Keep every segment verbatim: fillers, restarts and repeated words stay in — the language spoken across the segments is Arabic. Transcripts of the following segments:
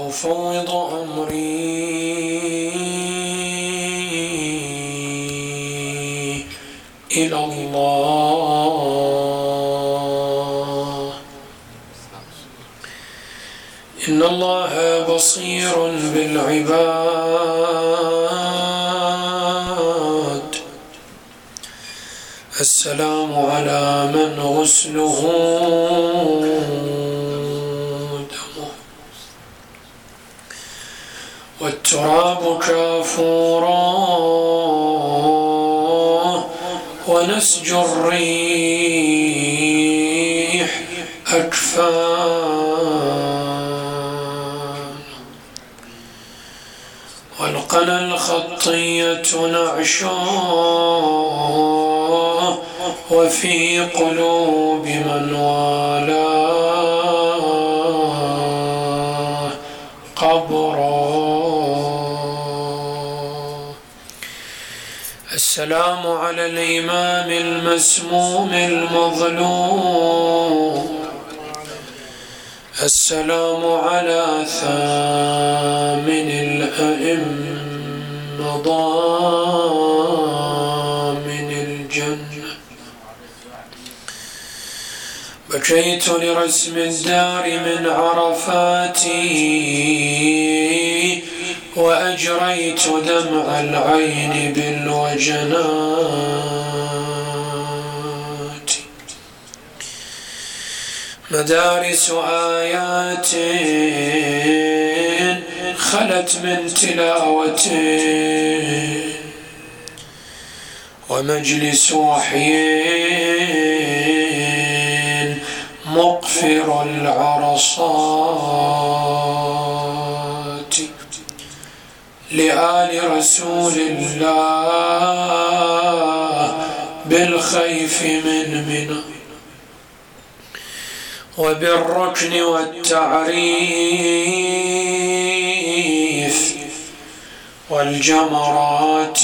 وأفوض أمري إلى الله. إن الله بصير بالعباد. السلام على من غسله دمه والتراب كافورا ونسج الريح أكفان والقنا الخطية نعشاه وفي قلوب من والاه قبرا. السلام على الإمام المسموم المظلوم. السلام على ثامن الأئمة ضامن الجنة. بكيت لرسم الدار من عرفاتي وأجريت دمع العين بالوجنات. مدارس آيات خلت من تلاوة ومجلس وحي مقفر العرصات. لآل رسول الله بالخيف من منى وبالركن والتعريف والجمرات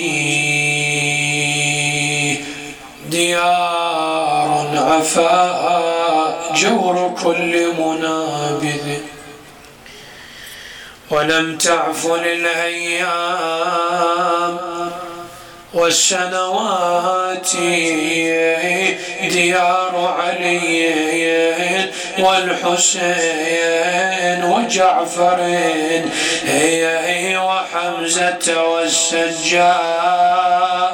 ديار عفاء جور كل منابذ ولم تعف للأيام والسنوات ديار علي والحسين وجعفر وحمزة والسجاد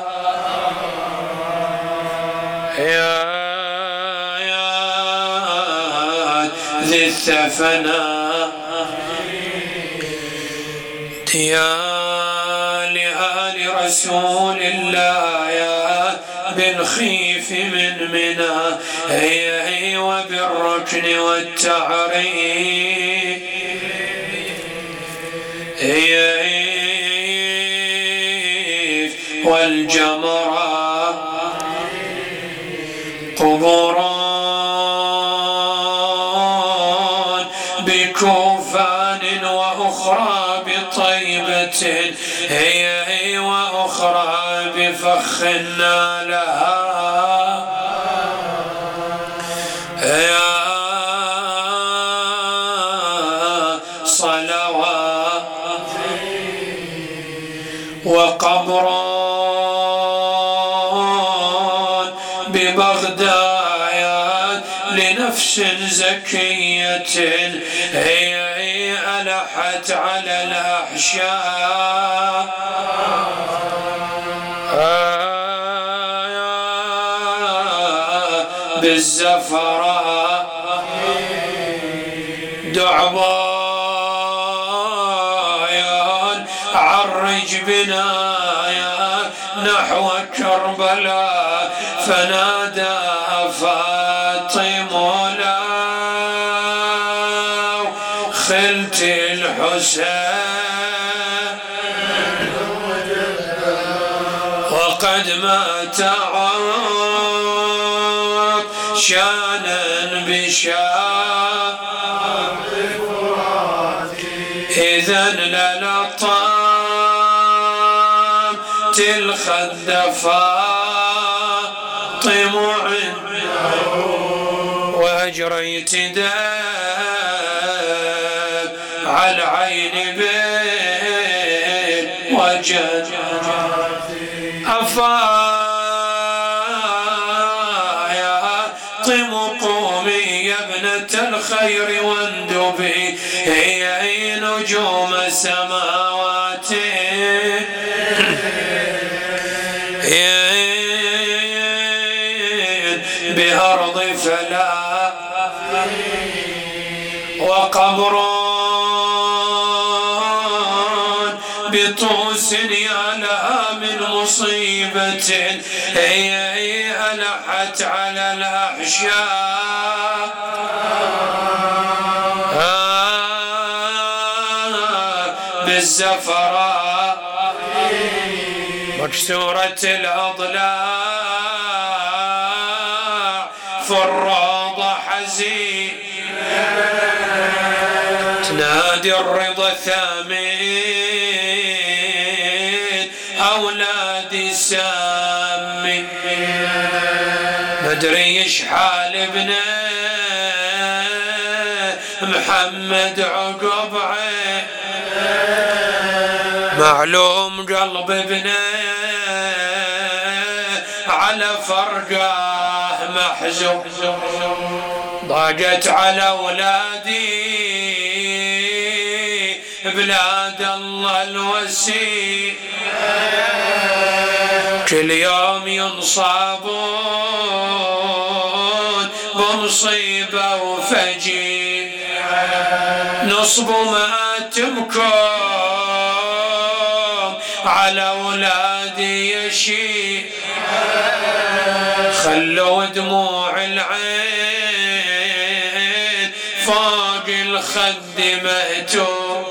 ذي الثفنا يا لآل رسول الله يا بالخيف من منى وبالركن والتعريف والجمرة قبورا بكوفان وأخرى بطيبة هي وأخرى بفخ لها يا صلوات وقبر ببغداد لنفس زكية هي ألحت على الأحشاء بالزفراء دعبايا عرج بنايا نحو كربلاء فنادى فاطم لا خلت الحسين وقد مات شانا بشان إذن للطام تلخد فاطم وأجريت داب على العين بالوجد أفاطم قومي يا ابنة الخير واندبي هي نجوم السماوات بأرض فلا وقبر بطوس يا لها من مصيبة هي ألحت على الأحشاء بالزفراء مكسورة الأضلاع في الروضة حزين تنادي الرضا ثامن أولادي سامي مدري إيش حال ابنه محمد عقب عين معلوم قلب ابنه على فرقه محزون ضاقت على أولادي بلاد الله الوسيع كل يوم ينصابون بمصيبة وفجيع نصب ماتمكم على أولادي يشيع خلوا دموع العين فوق الخد مهتوم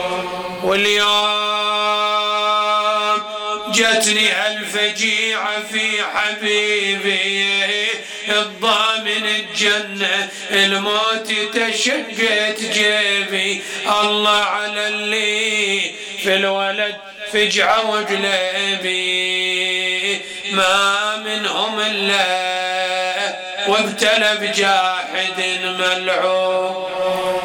واليوم جتني هالفجيعة في حبيبي الضامن الجنة الموت تشقت جيبي الله على اللي في الولد فجعة وقلبي ما منهم إلا وابتلى بجاحد ملعون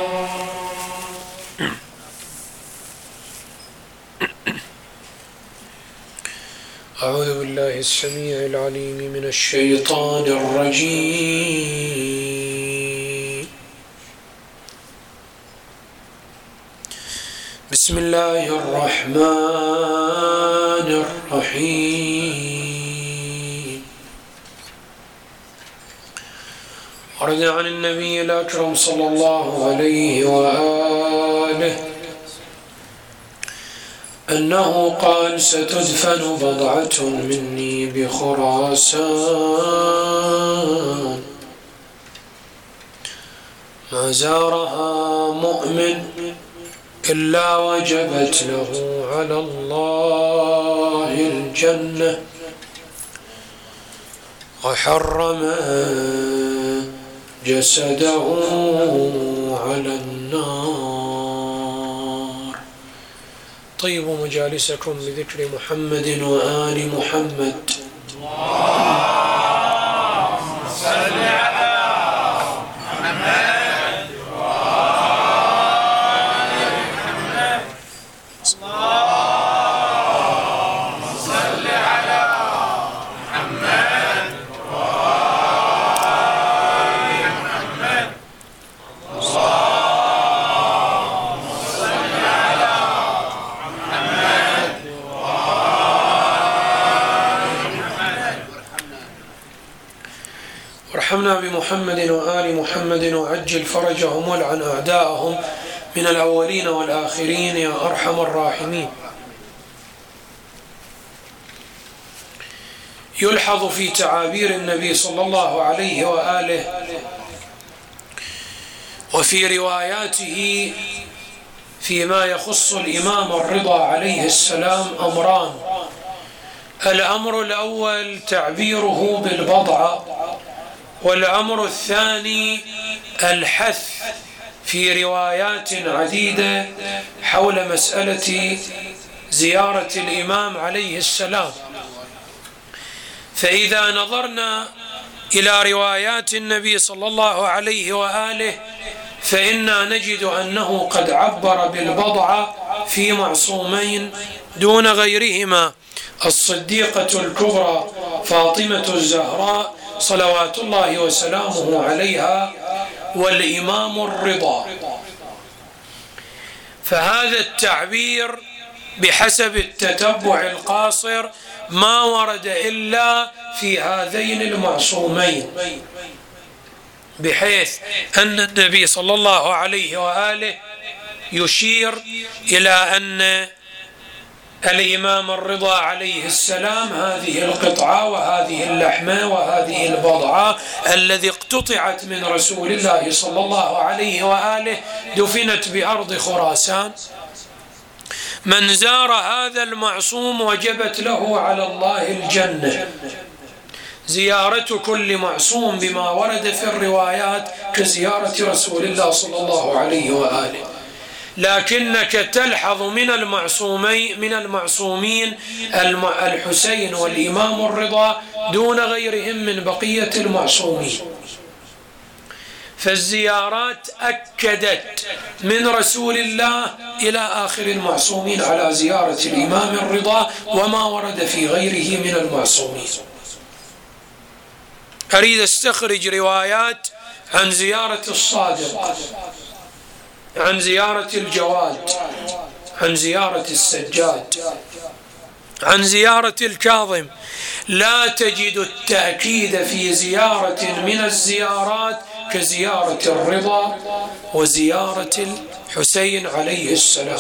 أعوذ بالله السميع العليم من الشيطان الرجيم بسم الله الرحمن الرحيم ورد عن النبي الأكرم صلى الله عليه وآله أنه قال ستدفن بضعة مني بخراسان ما زارها مؤمن إلا وجبت له على الله الجنة وحرم جسده على النار. طيبوا مجالسكم بذكر محمد وآل محمد. اللهم صل على محمد وآل محمد. اللهم صل على محمد وآل محمد. اللهم صل على محمد وآل محمد. وارحمنا بمحمد وآل محمد وعجل فرجهم والعن أعداءهم من الأولين والآخرين يا أرحم الراحمين. يلحظ في تعابير النبي صلى الله عليه وآله وفي رواياته فيما يخص الإمام الرضا عليه السلام أمران. الأمر الأول تعبيره بالبضعة، والأمر الثاني الحث في روايات عديدة حول مسألة زيارة الإمام عليه السلام. فإذا نظرنا إلى روايات النبي صلى الله عليه وآله فإنا نجد أنه قد عبر بالبضعة في معصومين دون غيرهما: الصديقة الكبرى فاطمة الزهراء صلوات الله وسلامه عليها، والإمام الرضا. فهذا التعبير بحسب التتبع القاصر ما ورد إلا في هذين المعصومين، بحيث أن النبي صلى الله عليه وآله يشير إلى أن الإمام الرضا عليه السلام هذه القطعة وهذه اللحمة وهذه البضعة الذي اقتطعت من رسول الله صلى الله عليه وآله دفنت بأرض خراسان. من زار هذا المعصوم وجبت له على الله الجنة. زيارة كل معصوم بما ورد في الروايات كزيارة رسول الله صلى الله عليه وآله. لكنك تلحظ من المعصومين من المعصومين الحسين والإمام الرضا دون غيرهم من بقية المعصومين. فالزيارات أكدت من رسول الله إلى آخر المعصومين على زيارة الإمام الرضا وما ورد في غيره من المعصومين. أريد أستخرج روايات عن زيارة الصادق، عن زيارة الجواد، عن زيارة السجاد، عن زيارة الكاظم. لا تجد التأكيد في زيارة من الزيارات كزيارة الرضا وزيارة الحسين عليه السلام.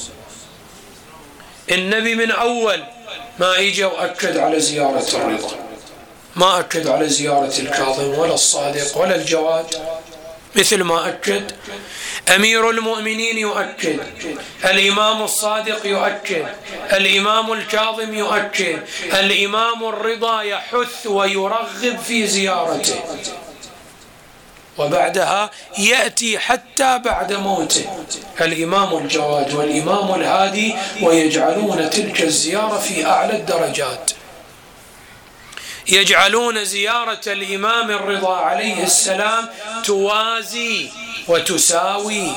النبي من أول ما إجا وأكد على زيارة الرضا، ما أكد على زيارة الكاظم ولا الصادق ولا الجواد، مثل ما أكد أمير المؤمنين يؤكد، الإمام الصادق يؤكد، الإمام الكاظم يؤكد، الإمام الرضا يحث ويرغب في زيارته، وبعدها يأتي حتى بعد موته الإمام الجواد والإمام الهادي ويجعلون تلك الزيارة في أعلى الدرجات. يجعلون زيارة الإمام الرضا عليه السلام توازي وتساوي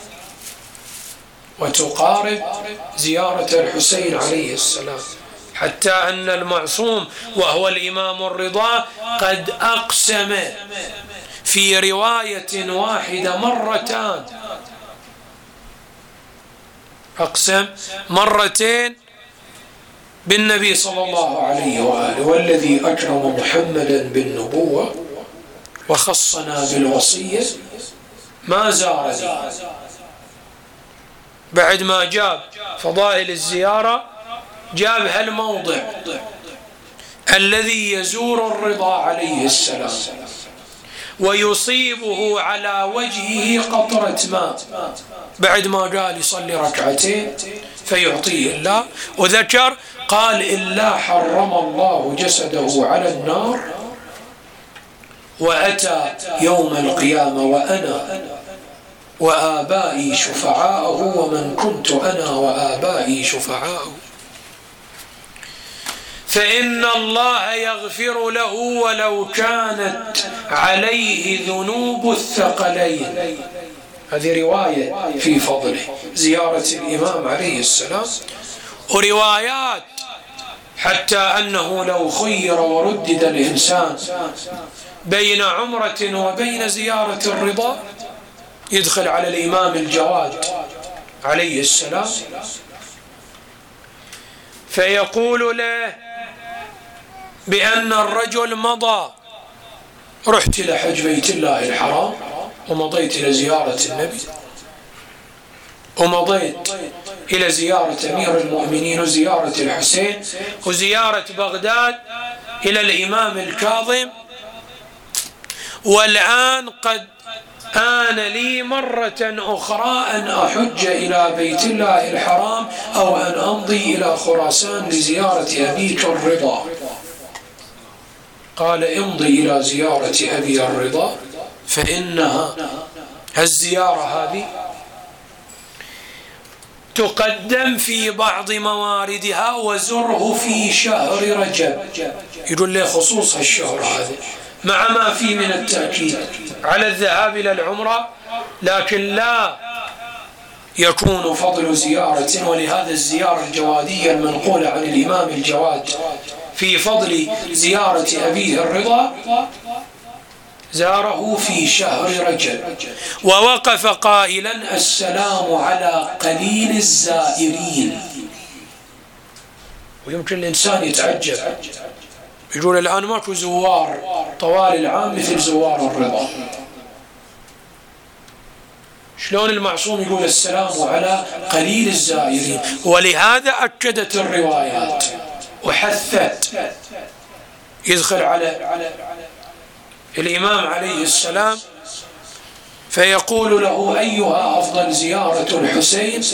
وتقارب زيارة الحسين عليه السلام، حتى أن المعصوم وهو الإمام الرضا قد أقسم في رواية واحدة مرتان، أقسم مرتين بالنبي صلى الله عليه وآله: والذي أكرم محمدا بالنبوة وخصنا بالوصية ما زارني. بعد ما جاب فضائل الزيارة جاب هالموضع الذي يزور الرضا عليه السلام ويصيبه على وجهه قطرة ماء، بعد ما قال يصلي ركعتين فيعطيه الله، وذكر قال: إلا حرم الله جسده على النار وأتى يوم القيامة وأنا وآبائي شفعاؤه ومن كنت أنا وآبائي شفعاؤه، فإن الله يغفر له ولو كانت عليه ذنوب الثقلين. هذه رواية في فضله زيارة الإمام عليه السلام، وروايات حتى أنه لو خير وردد الإنسان بين عمرة وبين زيارة الرضا يدخل على الإمام الجواد عليه السلام فيقول له بأن الرجل مضى، رحت إلى حج بيت الله الحرام ومضيت إلى زيارة النبي ومضيت إلى زيارة أمير المؤمنين وزيارة الحسين وزيارة بغداد إلى الإمام الكاظم، والآن قد آن لي مرة أخرى أن أحج إلى بيت الله الحرام أو أن أمضي إلى خراسان لزيارة أبيك الرضا. قال: امضي إلى زيارة أبي الرضا فإنها الزيارة هذه تقدم في بعض مواردها وزره في شهر رجب. يقول لي خصوص الشهر هذا مع ما فيه من التأكيد على الذهاب إلى العمرة لكن لا يكون فضل زيارة. ولهذا الزيارة الجوادية المنقولة عن الإمام الجواد في فضل زيارة أبيه الرضا: زاره في شهر رجب ووقف قائلا: السلام على قليل الزائرين. ويمكن الإنسان يتعجب، يقول الآن ماكو زوار طوال العام مثل زوار الرضا، شلون المعصوم يقول السلام على قليل الزائرين؟ ولهذا أكدت الروايات وحثت. يدخل على الإمام عليه السلام فيقول له: أيها أفضل، زيارة الحسين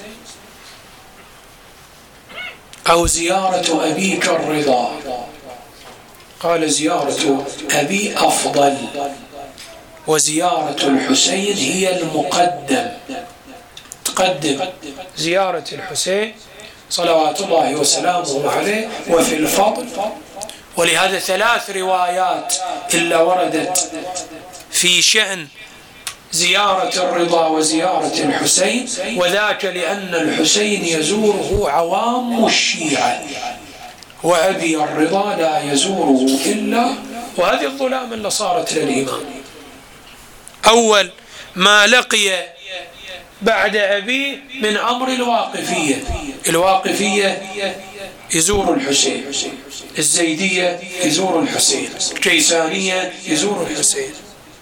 أو زيارة أبيك الرضا؟ قال: زيارة أبي أفضل، وزيارة الحسين هي المقدم. تقدم زيارة الحسين صلوات الله وسلامه عليه وفي الفضل. ولهذا ثلاث روايات إلا وردت في شأن زيارة الرضا وزيارة الحسين، وذاك لأن الحسين يزوره عوام الشيعة وأبي الرضا لا يزوره إلا. وهذه الظلام اللي صارت للإمام. أول ما لقي بعد أبيه من أمر الواقفية، الواقفية يزور الحسين، الزيدية يزور الحسين، الكيسانية يزور الحسين،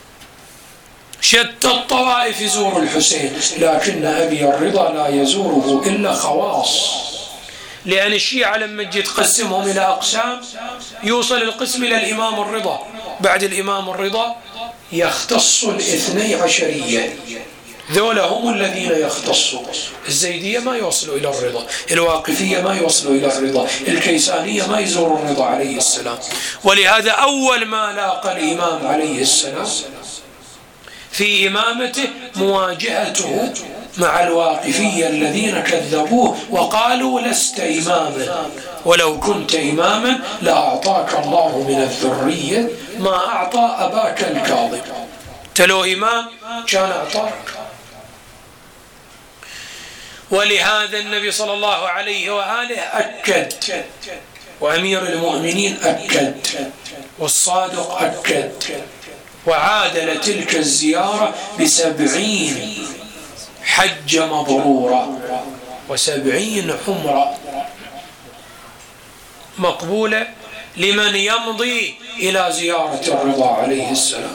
شتى الطوائف يزور الحسين، لكن أبي الرضا لا يزوره إلا خواص. لأن الشيعة لما تجي تقسمهم إلى أقسام يوصل القسم إلى الإمام الرضا، بعد الإمام الرضا يختص الاثني عشرية، ذولا هم الذين يختصوا. الزيدية ما يوصلوا إلى الرضا، الواقفية ما يوصلوا إلى الرضا، الكيسانية ما يزوروا الرضا عليه السلام. ولهذا أول ما لاقى الإمام عليه السلام في إمامته مواجهته مع الواقفية الذين كذبوه وقالوا: لست إماما، ولو كنت إماما لأعطاك الله من الذرية ما أعطى أباك الكاظم. تلو إمام كان أعطاك. ولهذا النبي صلى الله عليه وآله أكد، وأمير المؤمنين أكد، والصادق أكد، وعادل تلك الزيارة بسبعين حج مبرورة وسبعين عمرة مقبولة لمن يمضي إلى زيارة الرضا عليه السلام،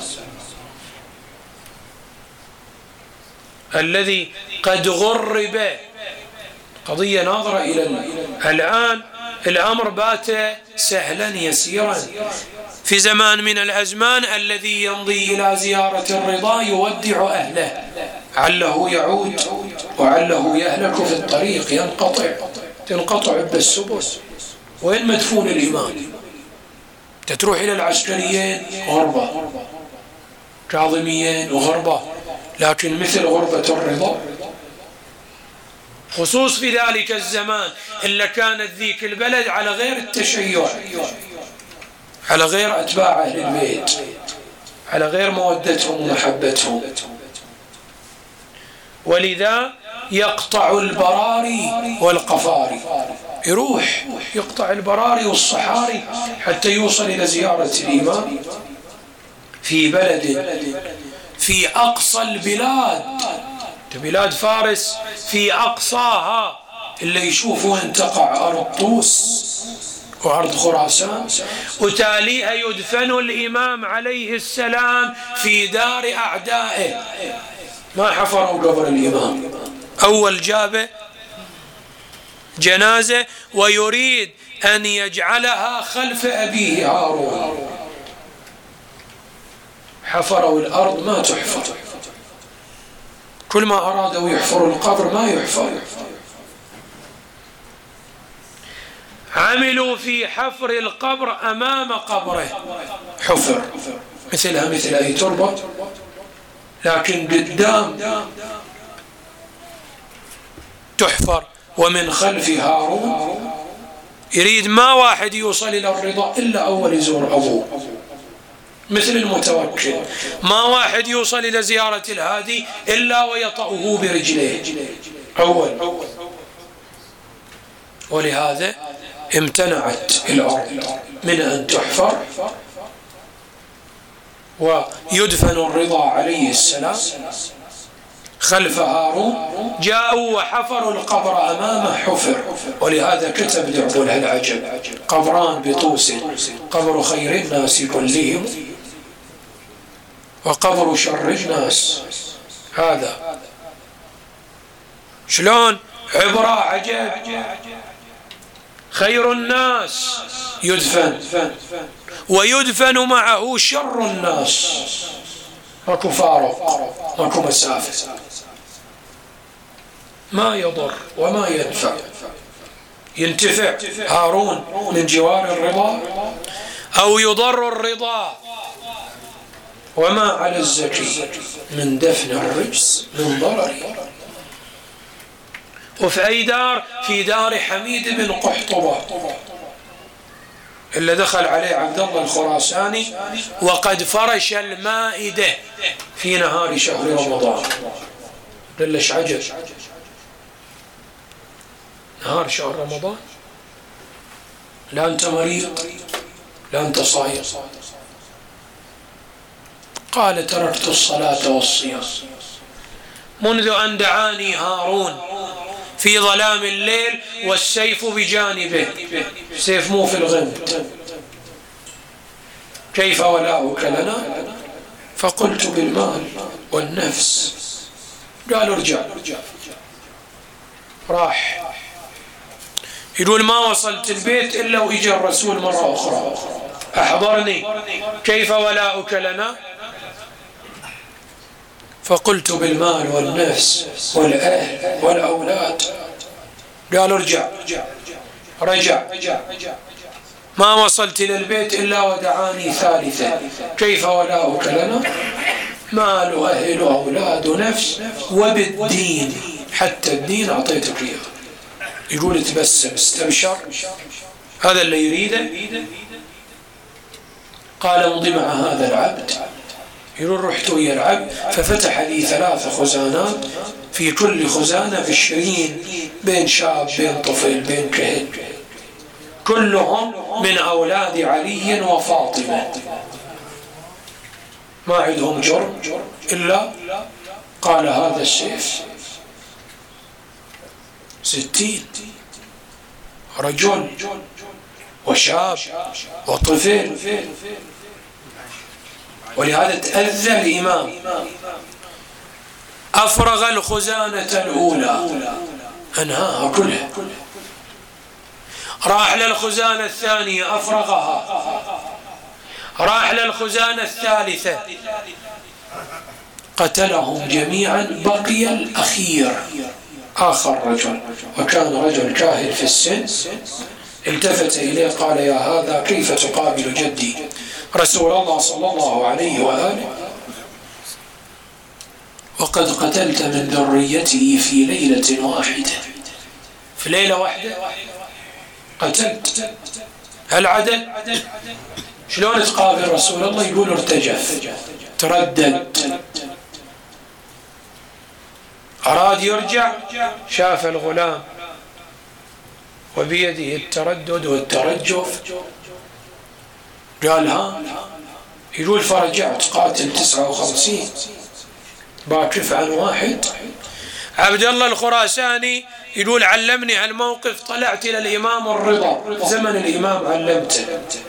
الذي قد غرب. قضية ناظرة إلى الآن، الأمر بات سهلا يسيرا. في زمان من الأزمان الذي يمضي إلى زيارة الرضا يودع أهله، عله يعود وعله يهلك في الطريق، ينقطع تنقطع بالسبل. وين مدفون الإمام؟ تتروح إلى العسكريين غربة، كاظميين وغربة، لكن مثل غربة الرضا، خصوص في ذلك الزمان إلا كانت ذيك البلد على غير التشيع، على غير أتباع أهل البيت، على غير مودتهم ومحبتهم. ولذا يقطع البراري والقفاري، يروح يقطع البراري والصحاري حتى يوصل إلى زيارة الإمام في بلد في أقصى البلاد، بلاد فارس في أقصاها، اللي يشوفوا أن تقع أرض طوس وأرض خراسان، وتاليها يدفن الإمام عليه السلام في دار أعدائه. ما حفروا قبر الإمام، أول جابه جنازة ويريد أن يجعلها خلف أبيه هارون، حفروا الأرض ما تحفر، كل ما أرادوا يحفروا القبر ما يحفر. عملوا في حفر القبر أمام قبره، حفر مثلها مثل أي تربة، لكن قدام تحفر. ومن خلف هارون يريد ما واحد يوصل إلى الرضا إلا أول يزور أبوه، مثل المتوكل. ما واحد يوصل إلى زيارة الهادي إلا ويطأه برجليه أول. ولهذا امتنعت الأرض من أن تحفر ويدفن الرضا عليه السلام خلف هارون. جاءوا وحفروا القبر أمامه حفر. ولهذا كتب دعبل العجب: قبران بطوس، قبر خير الناس كلهم وقبر شر الناس. هذا شلون عبرة عجب. خير الناس يدفن ويدفن معه شر الناس. ماكو فارق، ماكو مسافة، ما يضر وما ينفع. ينتفع هارون من جوار الرضا أو يضر الرضا. وما على الزكي من دفن الرجس من ضرر. وفي أي دار؟ في دار حميد بن قحطبة اللي دخل عليه عبد الله الخراساني وقد فرش المائدة في نهار شهر رمضان. دلش عجب، نهار شهر رمضان، لا أنت مريض لا أنت صايم. قال: تركت الصلاة والصيام منذ أن دعاني هارون في ظلام الليل والسيف بجانبه. سيف مو في الغمد. كيف ولاؤك لنا؟ فقلت: بالمال والنفس. قال: ارجع. راح. يقول: ما وصلت البيت إلا وإجا الرسول مرة أخرى أحضرني: كيف ولاؤك لنا؟ فقلت: بالمال والنفس والأهل والأولاد. قال: ارجع. رجع. ما وصلت إلى البيت إلا ودعاني ثالثة: كيف ولاؤك لنا؟ مال وأهل وأولاد ونفس وبالدين، حتى الدين أعطيتك إياه. يقول: تبسم استبشر، هذا اللي يريده. قال: امضي مع هذا العبد. يقول: رحت ويا العبد ففتح لي ثلاث خزانات، في كل خزانة عشرين، بين شاب بين طفل بين كهل، كلهم من أولاد علي وفاطمة، ما عندهم جرم إلا قال هذا السيف. ستين رجل وشاب وطفل. ولهذا تأذى الإمام، أفرغ الخزانة الأولى أنهاها كلها، راح للخزانة الثانية أفرغها، راح للخزانة الثالثة قتلهم جميعا. بقي الأخير آخر رجل، وكان رجل كاهل في السن. التفت إليه قال: يا هذا كيف تقابل جدي رسول الله صلى الله عليه وآله وقد قتلت من ذريته في ليلة واحدة؟ في ليلة واحدة قتلت هالعدد؟ شلون تقابل رسول الله؟ يقول: ارتجف، تردد، أراد يرجع، شاف الغلام وبيده التردد والترجف، قال: ها؟ يقول: فرجعت قاتل تسعة وخمسين، باكف عن واحد. عبد الله الخراساني يقول: علمني هالموقف، طلعت إلى الإمام الرضا زمن الإمام علمته،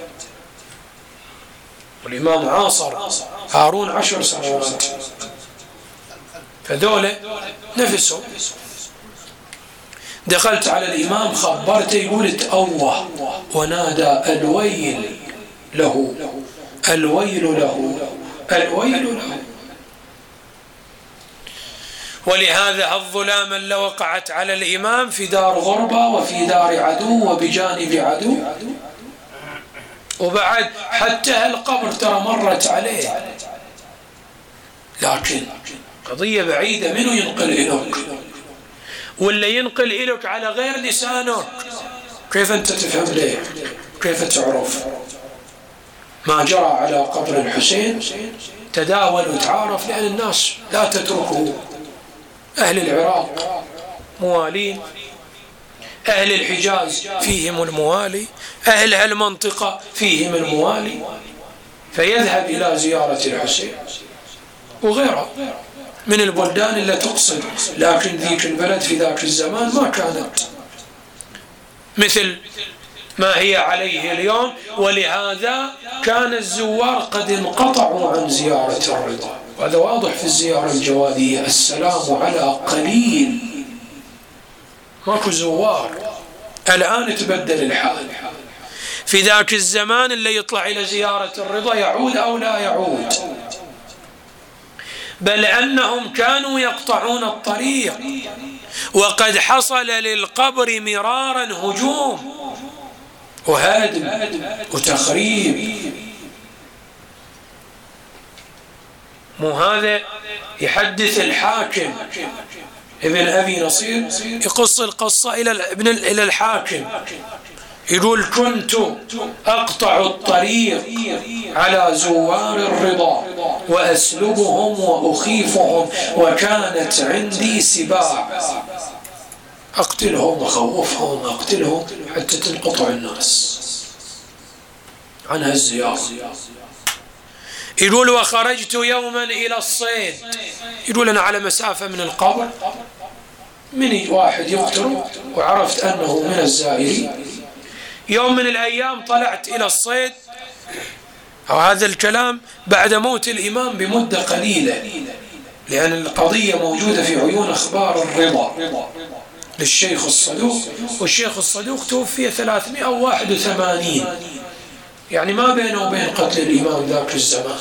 والإمام عاصر هارون عشر سنوات، فذوله نفسه. دخلت على الإمام خبرته، يقول: تأوه ونادى: الويل له، الويل له، الويل له. ولهذا الظلام اللي وقعت على الإمام في دار غربة وفي دار عدو وبجانب عدو، وبعد حتى هالقبر ترى مرت عليه، لكن قضية بعيدة. منو ينقل إليك؟ واللي ينقل إليك على غير لسانك، كيف أنت تفهم ليه؟ كيف تعرف؟ ما جرى على قبر الحسين تداول وتعارف، لأن الناس لا تتركه. أهل العراق موالين، أهل الحجاز فيهم الموالي، أهل هالمنطقة فيهم الموالي، فيذهب إلى زيارة الحسين وغيره من البلدان اللي تقصد. لكن ذيك البلد في ذاك الزمان ما كانت مثل ما هي عليه اليوم، ولهذا كان الزوار قد انقطعوا عن زيارة الرضا. وهذا واضح في الزيارة الجوادية، السلام على قليل، ماكو زوار. الآن تبدل الحال. في ذاك الزمان اللي يطلع إلى زيارة الرضا يعود أو لا يعود، بل أنهم كانوا يقطعون الطريق، وقد حصل للقبر مرارا هجوم وهدم وتخريب. مو هذا يحدث الحاكم ابن أبي نصير، يقص القصة إلى ابن إلى الحاكم، يقول: كنت أقطع الطريق على زوار الرضا وأسلبهم وأخيفهم، وكانت عندي سباع، أقتلهم وأخوفهم أقتلهم حتى تنقطع الناس عن هالزيارة. يقول: وخرجت يوما إلى الصيد. يقول: أنا على مسافة من القبر، مني واحد يقتل وعرفت أنه من الزائرين. يوم من الأيام طلعت إلى الصيد، أو هذا الكلام بعد موت الإمام بمدة قليلة، لأن القضية موجودة في عيون أخبار الرضا للشيخ الصدوق، والشيخ الصدوق توفي ثلاثمائة وواحد وثمانين، يعني ما بينه وبين قتل الإمام ذاك الزمان.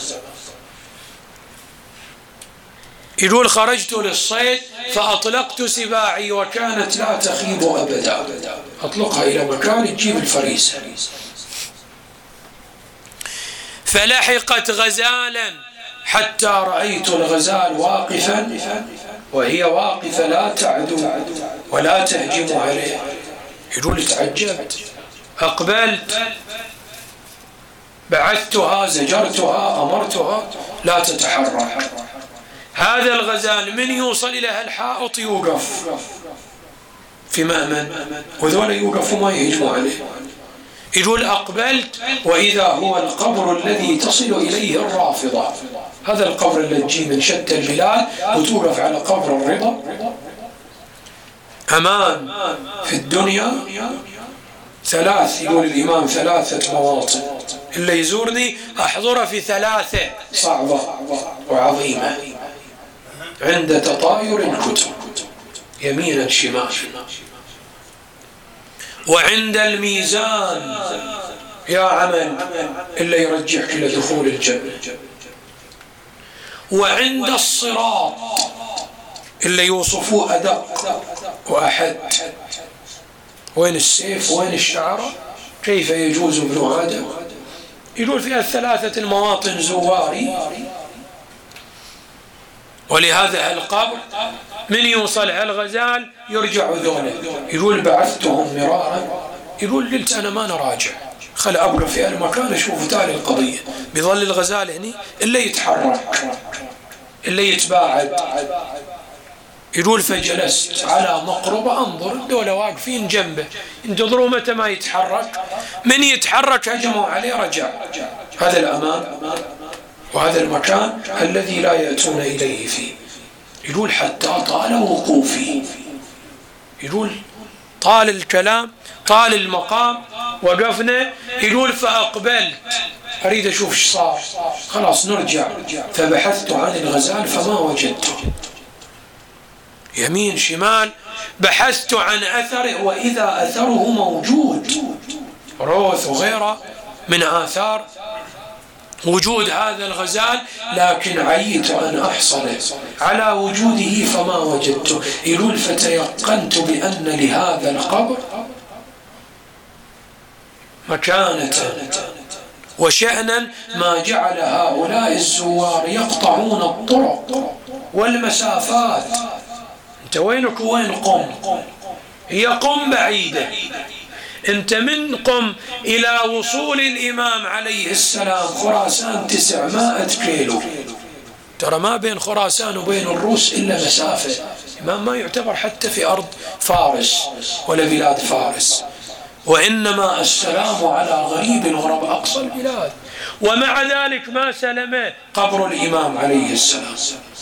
يقول: خرجت للصيد فأطلقت سباعي وكانت لا تخيب أبدا، أطلقها إلى مكان تجيب الفريسة، فلحقت غزالا حتى رأيت الغزال واقفا وهي واقفة لا تعدو ولا تهجم عليه. يقول: تعجبت، أقبلت، بعثتها، زجرتها، أمرتها لا تتحرك. هذا الغزال من يوصل إلى الحائط يوقف في مأمن، وذولا يوقفوا ما يهجموا عليه. يقول: أقبلت وإذا هو القبر الذي تصل إليه الرافضة. هذا القبر اللي تجي من شتى البلاد وتوقف على قبر الرضا. أمان في الدنيا ثلاث، يقول الإمام، ثلاثة مواطن اللي يزورني أحضر في ثلاثة صعبة وعظيمة: عند تطاير الكتب يمينا شمالا، وعند الميزان يا عمل اللي يرجعك إلى دخول الجنة، وعند الصراط اللي يوصفوه أدق وأحد. وين السيف وين الشعرة؟ كيف يجوز ابن آدم؟ يقول: فيها الثلاثة المواطن زواري. ولهذا القبر من يوصل على الغزال يرجع ذولا. يقول: بعثتهم مرارا. يقول: قلت أنا ما نراجع، خل أبقى في المكان أشوف تالي القضية. بيظل الغزال هني اللي يتحرك اللي يتباعد. يقول: فجلست على مقربة أنظر، دولة واقفين جنبه ينتظروا متى ما يتحرك، من يتحرك هجموا عليه رجع. هذا الأمان وهذا المكان الذي لا يأتون إليه فيه. يقول: حتى طال وقوفي. يقول: طال الكلام، طال المقام، وقفنا. يقول: فأقبلت أريد أشوف ايش صار، خلاص نرجع. فبحثت عن الغزال فما وجدته، يمين شمال بحثت عن أثره، وإذا أثره موجود، روث وغيره من آثار وجود هذا الغزال، لكن عيت أن أحصل على وجوده فما وجدته. يقول: فتيقنت بأن لهذا القبر مكانة وشأنا ما جعل هؤلاء الزوار يقطعون الطرق والمسافات. انت وينك وين قم؟ هي قم بعيدة، أنت من قم إلى وصول الإمام عليه السلام خراسان تسعمائة كيلو، ترى ما بين خراسان وبين الروس إلا مسافة، الإمام ما يعتبر حتى في أرض فارس ولا بلاد فارس، وإنما السلام على غريب الغرب أقصى البلاد. ومع ذلك ما سلم قبر الإمام عليه السلام.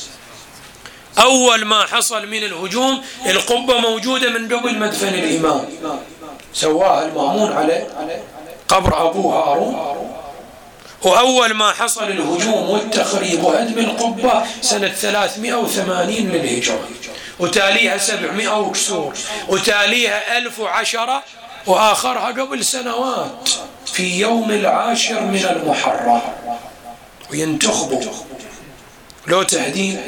أول ما حصل من الهجوم القبة موجودة من قبل مدفن الإمام، سواها المأمون على قبر أبوه هارون. وأول ما حصل الهجوم والتخريب وهدم القبة سنة ثلاثمائة وثمانين للهجرة، وتاليها سبعمائة وكسور، وتاليها ألف وعشرة، وآخرها قبل سنوات في يوم العاشر من المحرم. وينتخبوا لو تهديم،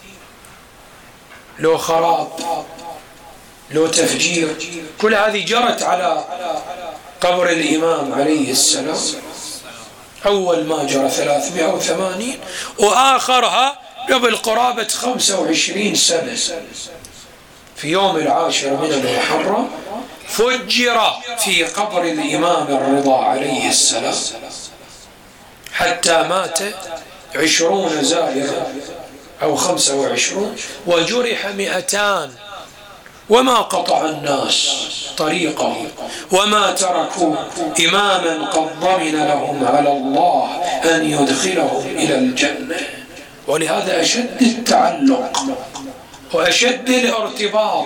لو خراب، لو تفجير، كل هذه جرت على قبر الإمام عليه السلام. أول ما جرى ثلاثمائة وثمانين، وآخرها قبل قرابة خمسة وعشرين سنة في يوم العاشر من المحرم فجر في قبر الإمام الرضا عليه السلام حتى مات عشرون زائرا أو خمسة وعشرون، وجرح مئتان، وما قطع الناس طريقه، وما تركوا إماما قد ضمن لهم على الله أن يدخلهم إلى الجنة. ولهذا أشد التعلق وأشد الارتباط.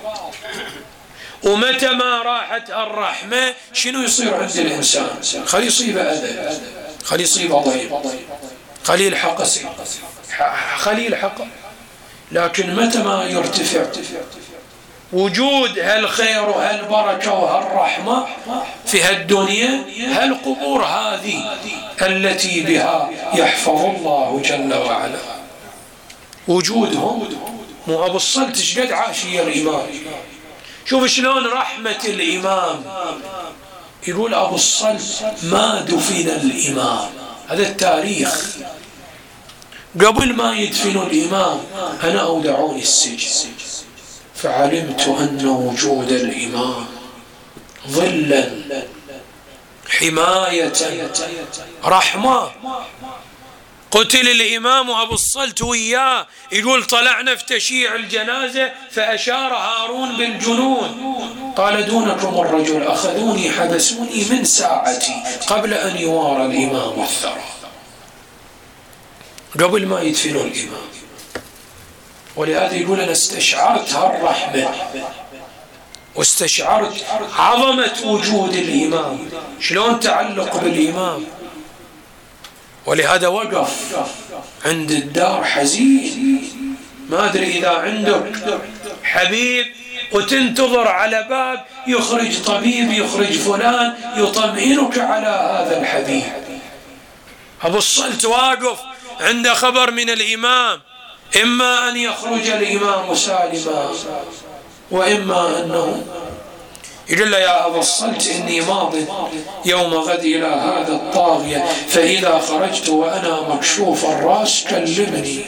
ومتى ما راحت الرحمة شنو يصير عند الإنسان؟ خلي يصيب أذى، خلي يصيب ضيق، خلي يلحق خلي يلحق. لكن متى ما يرتفع وجود هالخير وهالبركة وهالرحمة في هالدنيا، هالقبور هذه التي بها يحفظ الله جل وعلا وجودهم. مو أبو الصلت شقد عاشية الإمام، شوف شلون رحمة الإمام. يقول أبو الصلت ما دفن الإمام، هذا التاريخ، قبل ما يدفنوا الإمام أنا أودعوني السجن، فعلمت أن وجود الإمام ظلا حماية رحمة. قتل الإمام أبو الصلت وياه، يقول طلعنا في تشييع الجنازة فأشار هارون بالجنود، قال دونكم الرجل، أخذوني حبسوني من ساعتي قبل أن يوارى الإمام الثرى، قبل ما يدفنوا الإمام. ولهذا يقول أنا استشعرت هالرحمة واستشعرت عظمة وجود الإمام، شلون تعلق بالإمام. ولهذا وقف عند الدار حزين. ما أدري إذا عندك حبيب وتنتظر على باب يخرج طبيب، يخرج فلان يطمئنك على هذا الحبيب. أبو الصلت واقف عند خبر من الإمام، إما أن يخرج الإمام سالما وإما أنه يقول له يا أبا الصلت إني ماض يوم غد إلى هذا الطاغية، فإذا خرجت وأنا مكشوف الرأس كلمني،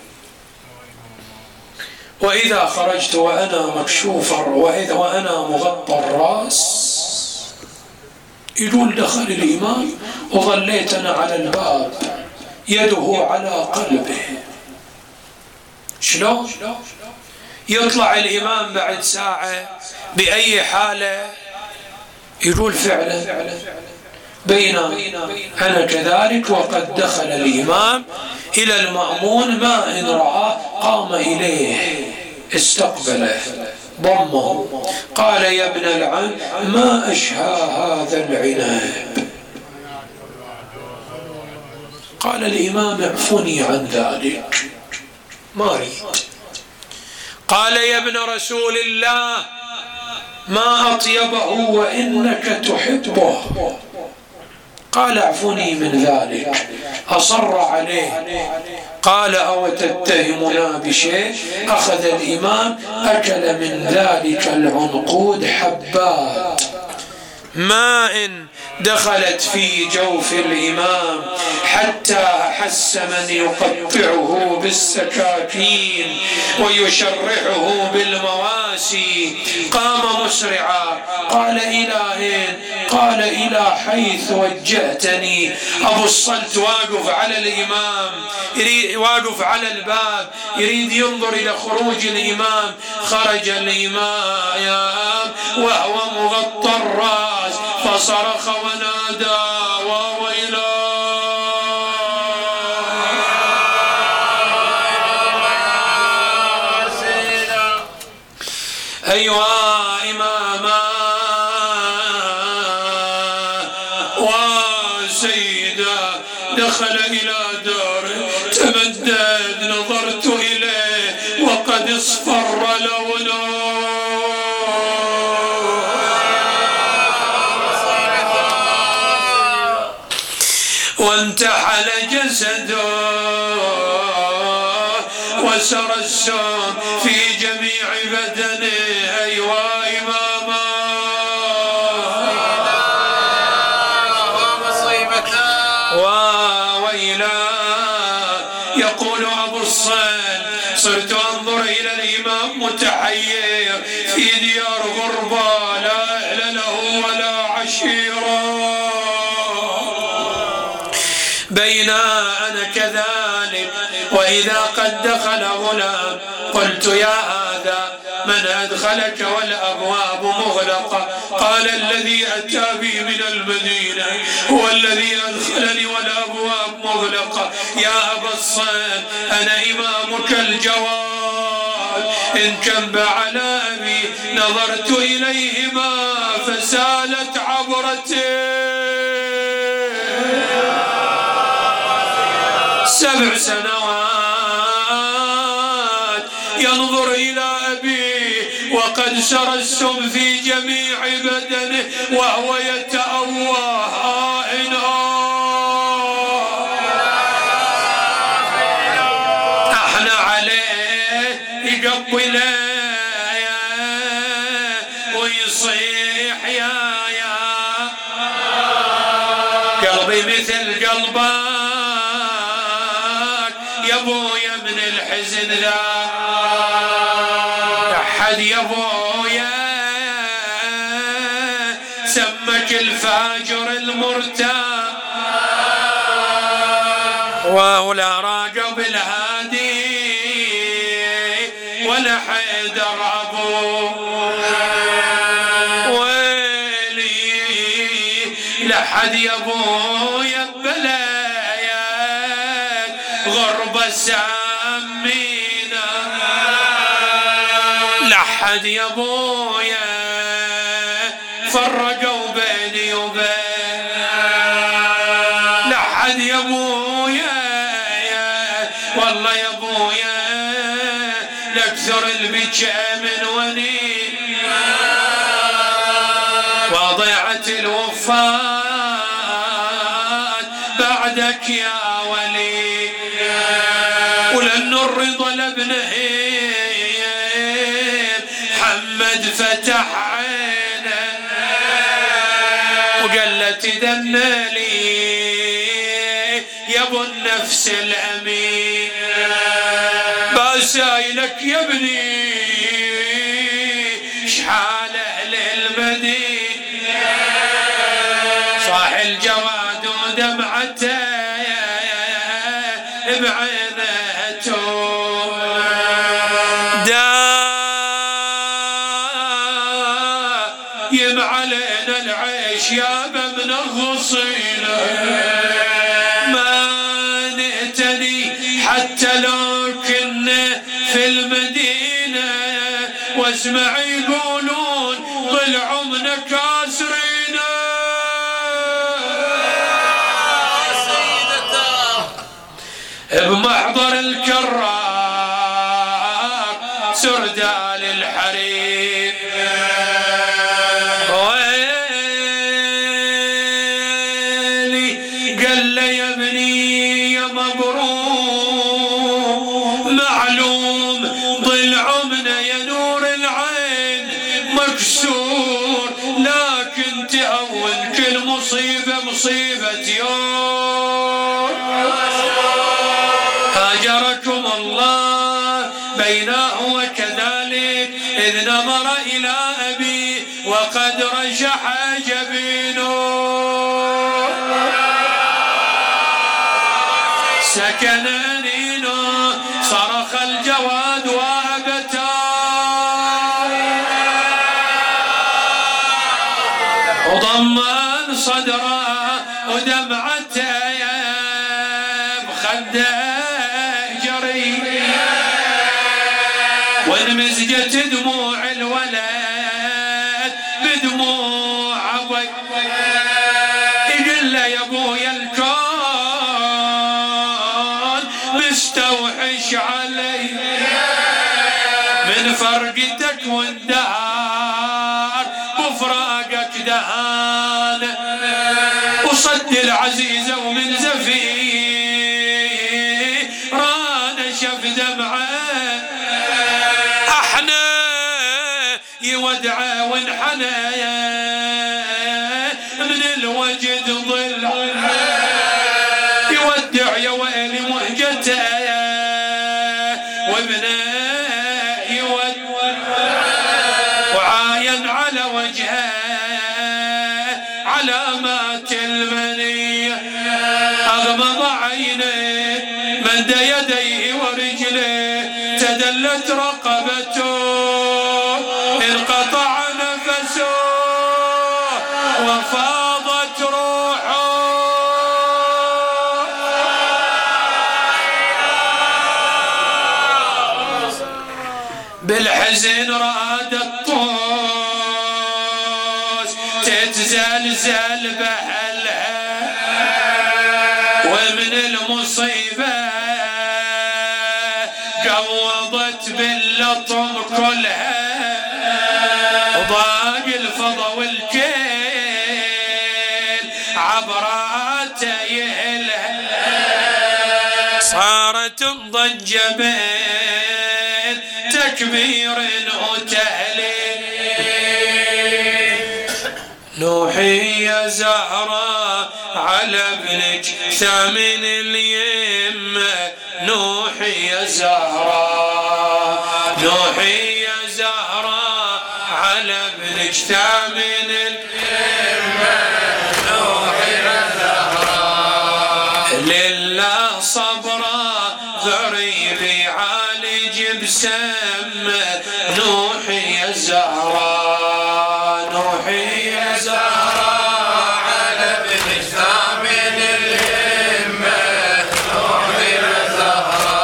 وإذا خرجت وأنا مكشوف وإذا وأنا مغطى الرأس. يقول دخل الإمام وظليت أنا على الباب يده على قلبه. شلون يطلع الإمام بعد ساعة بأي حالة؟ يقول فعلا بين أنا كذلك وقد دخل الإمام إلى المأمون، ما إن رأى قام إليه استقبله ضمه، قال يا ابن العم ما أشهى هذا العناب. قال الإمام اعفني عن ذلك، ما أريد. قال يا ابن رسول الله ما أطيبه وإنك تحبه. قال اعفني من ذلك. أصر عليه. قال أو تتهمنا بشيء؟ أخذ الإمام أكل من ذلك العنقود حبات ماء دخلت في جوف الإمام حتى أحس من يقطعه بالسكاكين ويشرحه بالمواسي. قام مسرعا قال: إلى أين؟ قال: إلى حيث وجهتني. أبو الصلت واقف على الإمام، واقف على الباب يريد ينظر إلى خروج الإمام. خرج الإمام وهو مغطى الرأس فصرخ ونادى: وويلا أيها إماما وسيدا. دخل إلى داره تمدد، نظرت إليه وقد اصفر لونه وانتحل جسده وسرى السم في جميع بدنه. أيها إماما وويلا. يقول أبو الصلت: صرت أنظر إلى الإمام متحير في ديار غربة لا أهل له ولا عشيرة، بين أنا كذلك وإذا قد دخل غلام. قلت: يا هذا من أدخلك والأبواب مغلقة؟ قال: الذي أتى بي من المدينة هو الذي أدخلني والأبواب مغلقة. يا أبا الصلت أنا إمامك الجواد، إن كب على أبي نظرت إليهما فسالت عبرتي. سبع سنوات ينظر إلى أبيه وقد سرى السم في جميع بدنه وهو يتأوه آئنا. احنا عليه يقبله ويصيح: يا يا قلبي مثل قلبه يا ابويا من الحزن ذا، احد يا ابويا سمك الفاجر المرتاب ولا راقب الهادي ولا حيدر ابوه. ويلي لحد يا ابويا بلا غربة سامينا، لحد يا ابويا فرقوا بيني وبين، لحد يا ابويا والله يا ابويا لاكثر البكاء من ونين وضيعت الوفاة بعدك يا ولي. ولأن الرضا لابنه محمد فتح عينه وقال تدنلي يا ابو النفس الأمين بسايلك يا ابني شحال أهل المدينة صاح الجواد ودمعته بعينته دايم علينا العيش يا من الغصينة ما نأتني حتى لو كنا في المدينة واسمع يقولون طلعوا من كاسرين بمحضر الكرار سردال الحريم ويلي قال لي يا ابني يا مبروك معلوم ضلع منا يا نور العين مكسور لكن تهون كل مصيبة المصيبة مصيبة يوم هاجركم الله بينه وكذلك إذ نظر إلى أبيه وقد رشح جبينه سكن أنينه صرخ الجواد وأبتاه وضمن صدره ودمعته بخده جري وانمزجت دموع الولد بدموع ابوي يقول له يا ابويا الكون مستوحش علي من فرقتك والدار بفراقك دهان وصد العزيزة ومن زفير رانا شف دمعه احنا يودعه وانحنى من الوجد ضلع يودع يا ويلي مهجته وابنه يودع وعاين على وجهه علامات المنية أغمض عينيه مد يديه ورجليه تدلت رقبته انقطع نفسه وفاضت روحه بالحزن راد الطوس تتزلزل بأهلها ومن المصيبة قوضت باللطم كلها وضاق الفضا والكيل عبراته يهلها صارت ضجة بين تكبير وتهليل نوحي يا زهرة على ابنك ثامن اليمة نوحي يا زهرة نوحي يا زهرة على ابنك ثامن اليمة نوحي يا زهرة لله صبرا غريبي عالج بسمه نوحي يا زهرة نوحي يا زهرة على ابنك ثامن اليمة نوحي يا زهرة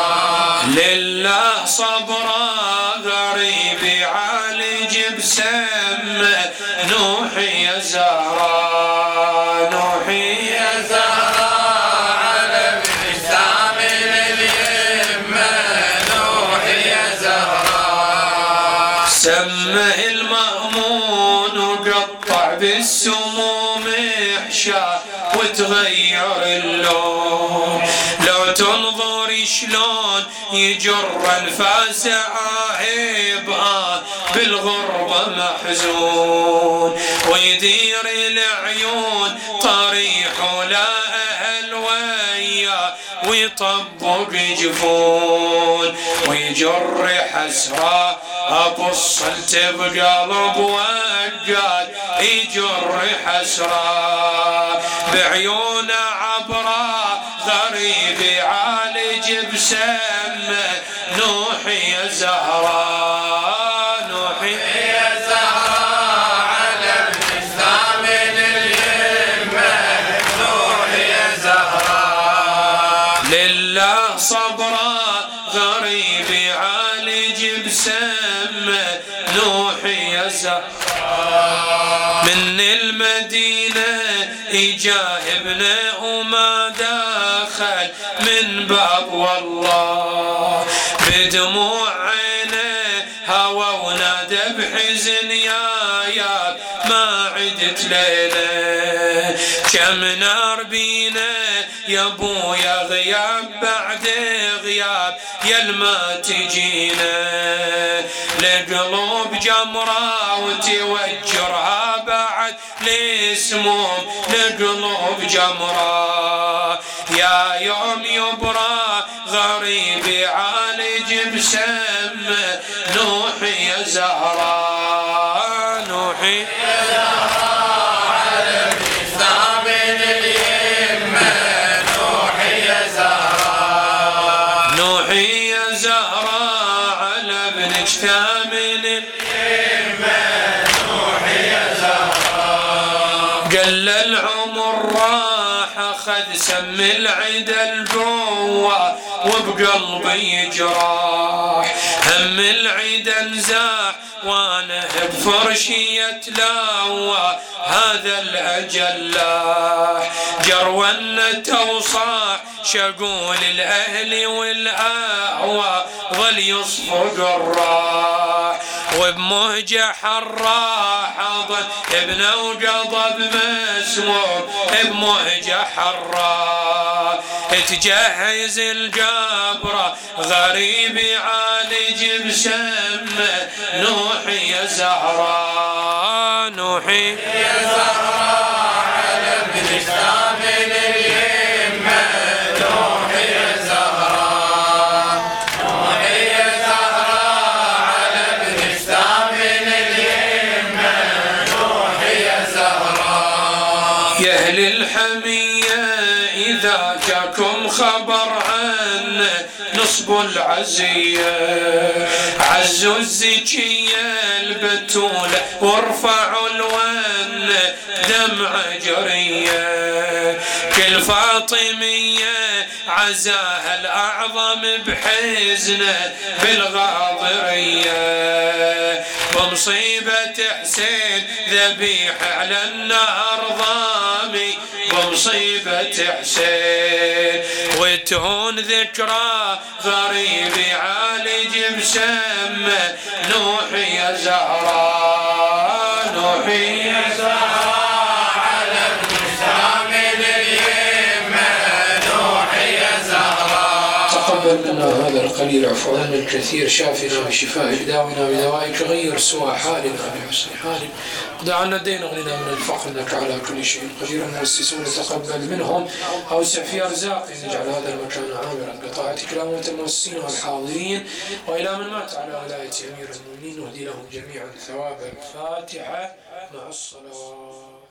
لله صبرا غريبي عالج بسمه نوحي يا زهرة نوحي يا زهرة على ابنك ثامن اليمة نوحي يا زهرة سمه المأمون وقطع بالسموم احشاء وتغير اللون لو تنظر شلون يجر انفاس عاهبها بالغربة محزون ويدير العيون طريح ولا اهل ويا ويطبق جفون ويجر حسرة أبصلت بقلب وقاد يجر حسرة بعيون عبرة غريب عالج بسمه نوحي يا زهرة نوحي يا زهرة على ابنك ثامن اليمة نوحي يا زهرة لله صبرا غريب عالج بسمه نوحي يا زهرة من المدينة إجا ابنه وما دخل من باب والله بدموع عينه هوى ونادى بحزن يا ياب ما عدت ليلة كم نار بينا يا ابويا غياب بعد غياب يلما تجينا لقلوب جمرة وتوجرها بعد لسموم لقلوب جمرة يا يوم يبرى غريب يعالج بسمه نوحي يا زهراء نوحي يا زهراء على ثامن اليمة نوحي يا زهراء نوحي يا زهراء على ابنك ثامن اليمة نوحي يا زهراء قل العمر راح أخذ سم العدا الجوة وبقلبي جراح هم العدا انزاح وانا بفرشي يتلاوى هذا الاجل لاح جرونته وصاح شقول الاهل والاهوى ظل يصفق الراح وبمهجة حراح ظل ابنه وقضب مسموم بمهجة حراح تجهز الجبرة غريب يعالج بسمه نوحي يا زهراء نوحي يا زهراء على ابن ثامن اليمة نوحي يا زهراء نوحي يا زهراء على ابن ثامن اليمة نوحي يا زهراء يا اهل الحمية إذا جاكم خبر عنه نصبوا العزية عزوا الزكية البتولة وارفعوا الون دمعة جرية كل فاطمية عزاها الأعظم بحزنه بالغاضرية بمصيبة حسين ذبيح على النار ضامي بمصيبة حسين وتهون ذكرى غريب يعالج بسمه نوحي يا زهراء نوحي يا زهراء على ابن ثامن اليمة نوحي يا زهراء تقبل منا هذا القليل عفو عنا الكثير شافنا بشفاء داونا بدوائك غير سوى حالنا بحسن حالك اقض عنا الدين اغننا من الفقر انك على كل شيء قدير المؤسسون تقبل منهم اوسع في ارزاقهم اجعل هذا المكان عامرا بطاعتك لامة المؤسسين والحاضرين والى من مات على ولاية امير المؤمنين واهدي لهم جميعا ثواب الفاتحة مع الصلوات.